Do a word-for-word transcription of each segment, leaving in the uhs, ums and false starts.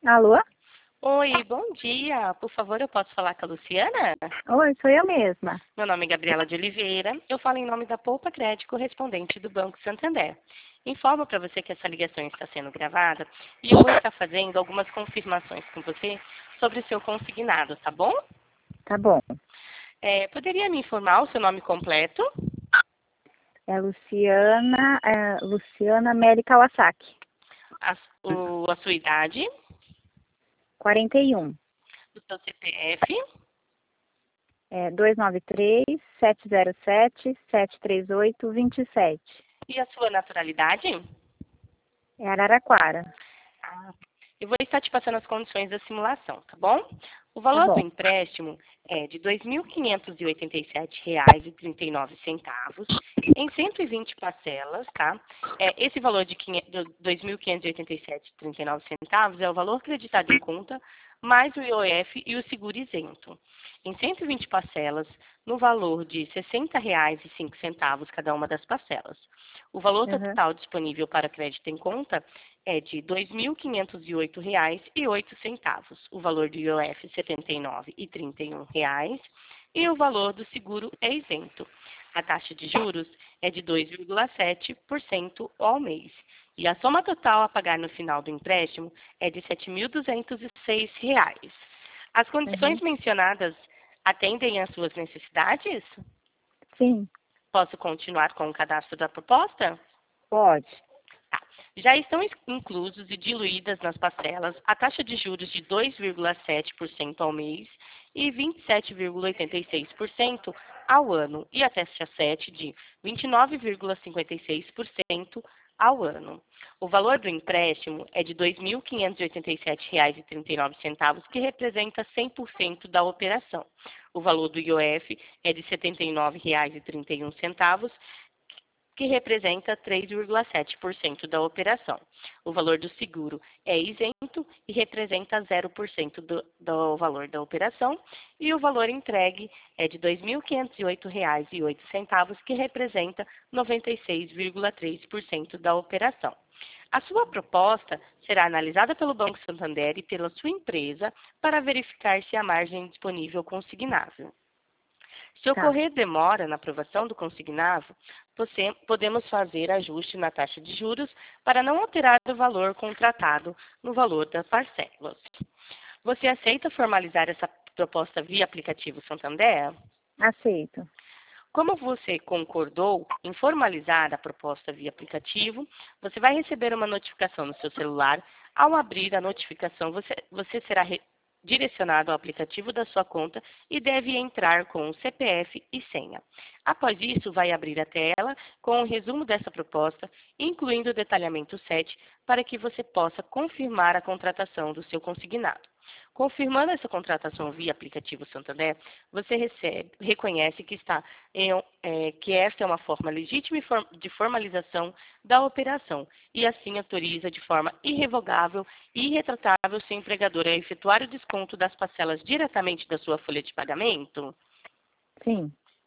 Alô? Oi, bom dia. Por favor, eu posso falar com a Luciana? Oi, sou eu mesma. Meu nome é Gabriela de Oliveira. Eu falo em nome da Poupa Crédito correspondente do Banco Santander. Informo para você que essa ligação está sendo gravada e eu vou estar fazendo algumas confirmações com você sobre o seu consignado, tá bom? Tá bom. É, poderia me informar o seu nome completo? É Luciana, é Luciana Meli Kawasaki, A, o- a sua idade? quarenta e um. O seu C P F? É dois nove três, sete zero sete, sete três oito, dois sete. E a sua naturalidade? É Araraquara. Ah, eu vou estar te passando as condições da simulação, tá bom? O Tá valor do bom. empréstimo é de dois mil quinhentos e oitenta e sete reais e trinta e nove centavos em cento e vinte parcelas, tá? É, esse valor de dois mil quinhentos e oitenta e sete reais e trinta e nove centavos é o valor creditado em conta, mais o I O F e o seguro isento. Em cento e vinte parcelas, no valor de sessenta reais e cinco centavos cada uma das parcelas. O valor Uhum. total disponível para crédito em conta é de dois mil quinhentos e oito reais e oito centavos. O valor do I O F setenta e nove reais e trinta e um reais e o valor do seguro é isento. A taxa de juros é de dois vírgula sete por cento ao mês. E a soma total a pagar no final do empréstimo é de sete mil duzentos e seis reais. As condições Uhum. mencionadas atendem às suas necessidades? Sim, Posso continuar com o cadastro da proposta? pode. Tá. Já estão inclusos e diluídas nas parcelas a taxa de juros de dois vírgula sete por cento ao mês e vinte e sete vírgula oitenta e seis por cento ao ano e a taxa sete de vinte e nove vírgula cinquenta e seis por cento ao ano. O valor do empréstimo é de dois mil quinhentos e oitenta e sete reais e trinta e nove centavos, que representa cem por cento da operação. O valor do I O F é de setenta e nove reais e trinta e um centavos, que representa três vírgula sete por cento da operação. O valor do seguro é isento e representa zero por cento do, do valor da operação. E o valor entregue é de dois mil quinhentos e oito reais e oito centavos, que representa noventa e seis vírgula três por cento da operação. A sua proposta será analisada pelo Banco Santander e pela sua empresa para verificar se há margem disponível consignável. Se Tá. ocorrer demora na aprovação do consignado, você- podemos fazer ajuste na taxa de juros para não alterar o valor contratado no valor das parcelas. Você aceita formalizar essa proposta via aplicativo Santander? Aceito. Como você concordou em formalizar a proposta via aplicativo, você vai receber uma notificação no seu celular. Ao abrir a notificação, você, você será re- direcionado ao aplicativo da sua conta e deve entrar com o C P F e senha. Após isso, vai abrir a tela com o resumo dessa proposta, incluindo o detalhamento sete, para que você possa confirmar a contratação do seu consignado. Confirmando essa contratação via aplicativo Santander, você recebe, reconhece que está em, é, que esta é uma forma legítima de formalização da operação e assim autoriza de forma irrevogável e irretratável seu empregador a efetuar o desconto das parcelas diretamente da sua folha de pagamento. Sim.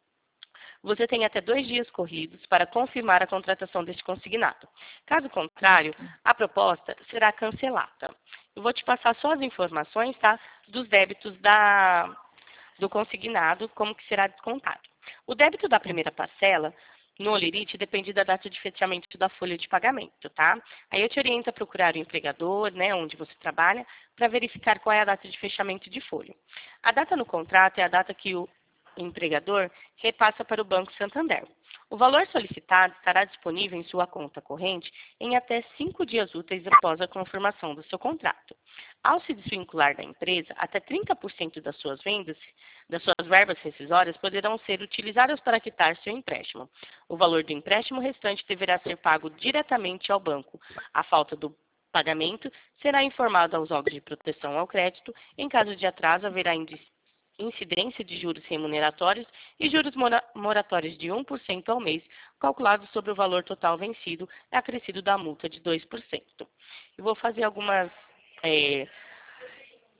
Você tem até dois dias corridos para confirmar a contratação deste consignado. Caso contrário, a proposta será cancelada. Eu vou te passar só as informações, tá, dos débitos da, do consignado, como que será descontado. O débito da primeira parcela no Olerite depende da data de fechamento da folha de pagamento, tá? Aí eu te oriento a procurar o empregador, né, onde você trabalha, para verificar qual é a data de fechamento de folha. A data no contrato é a data que o empregador repassa para o Banco Santander. O valor solicitado estará disponível em sua conta corrente em até cinco dias úteis após a confirmação do seu contrato. Ao se desvincular da empresa, até trinta por cento das suas vendas, das suas verbas rescisórias, poderão ser utilizadas para quitar seu empréstimo. O valor do empréstimo restante deverá ser pago diretamente ao banco. A falta do pagamento será informado aos órgãos de proteção ao crédito. Em caso de atraso, haverá incidência de juros remuneratórios e juros mora moratórios de um por cento ao mês, calculados sobre o valor total vencido, acrescido da multa de dois por cento. Eu vou fazer algumas, é,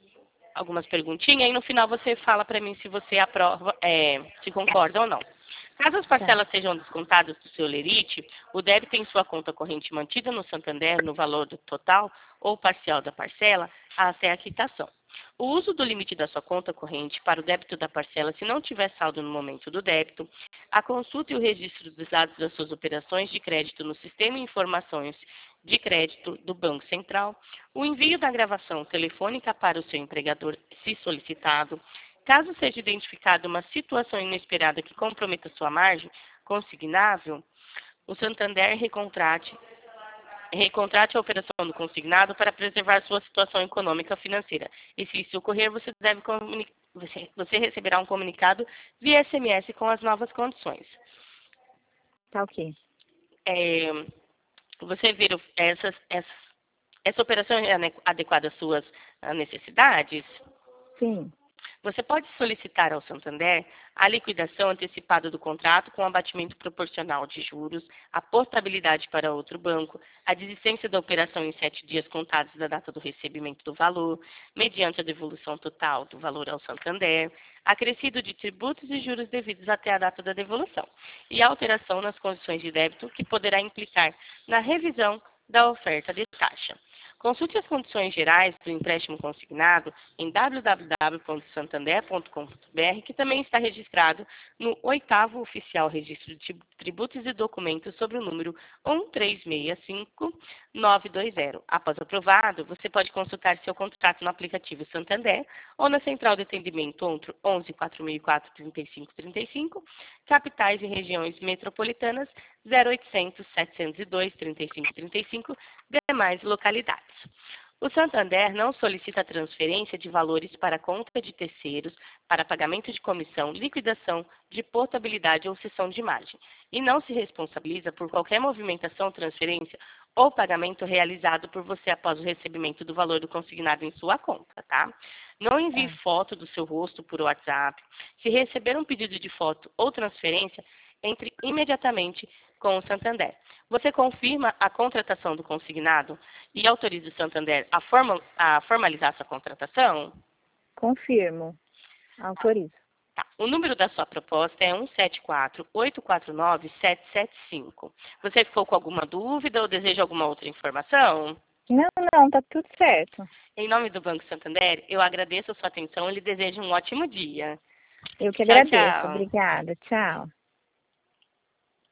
algumas perguntinhas e no final você fala para mim se você aprova, é, se concorda ou não. Caso as parcelas sejam descontadas do seu lerite, o débito em sua conta corrente mantida no Santander no valor do total ou parcial da parcela até a quitação. O uso do limite da sua conta corrente para o débito da parcela se não tiver saldo no momento do débito, a consulta e o registro dos dados das suas operações de crédito no Sistema de Informações de Crédito do Banco Central, o envio da gravação telefônica para o seu empregador, se solicitado. Caso seja identificada uma situação inesperada que comprometa sua margem consignável, o Santander recontrate Recontrate a operação do consignado para preservar sua situação econômica financeira. E se isso ocorrer, você, deve você, você receberá um comunicado via S M S com as novas condições. Tá ok. É, você vê essas, essas, essa operação é adequada às suas necessidades? Sim. Você pode solicitar ao Santander a liquidação antecipada do contrato com abatimento proporcional de juros, a portabilidade para outro banco, a desistência da operação em sete dias contados da data do recebimento do valor, mediante a devolução total do valor ao Santander, acrescido de tributos e juros devidos até a data da devolução, e alteração nas condições de débito que poderá implicar na revisão da oferta de taxa. Consulte as condições gerais do empréstimo consignado em w w w ponto santander ponto com ponto b r, que também está registrado no oitavo Oficial Registro de Tributos e Documentos sobre o número um três seis cinco nove dois zero. Após aprovado, você pode consultar seu contrato no aplicativo Santander ou na Central de Atendimento onze quatro mil e quatro, trinta e cinco trinta e cinco, capitais e regiões metropolitanas zero oitocentos, setecentos e dois, trinta e cinco trinta e cinco, demais localidades. O Santander não solicita transferência de valores para conta de terceiros, para pagamento de comissão, liquidação de portabilidade ou cessão de margem, e não se responsabiliza por qualquer movimentação, transferência ou pagamento realizado por você após o recebimento do valor do consignado em sua conta, tá? Não envie É. foto do seu rosto por WhatsApp. Se receber um pedido de foto ou transferência, entre imediatamente com o Santander. Você confirma a contratação do consignado e autoriza o Santander a, formal, a formalizar sua contratação? Confirmo. Autorizo. Tá. O número da sua proposta é um sete quatro, oito quatro nove, sete sete cinco. Você ficou com alguma dúvida ou deseja alguma outra informação? Não, não, tá tudo certo. Em nome do Banco Santander, eu agradeço a sua atenção e lhe desejo um ótimo dia. Eu que Tchau, agradeço. tchau. Obrigada. Tchau.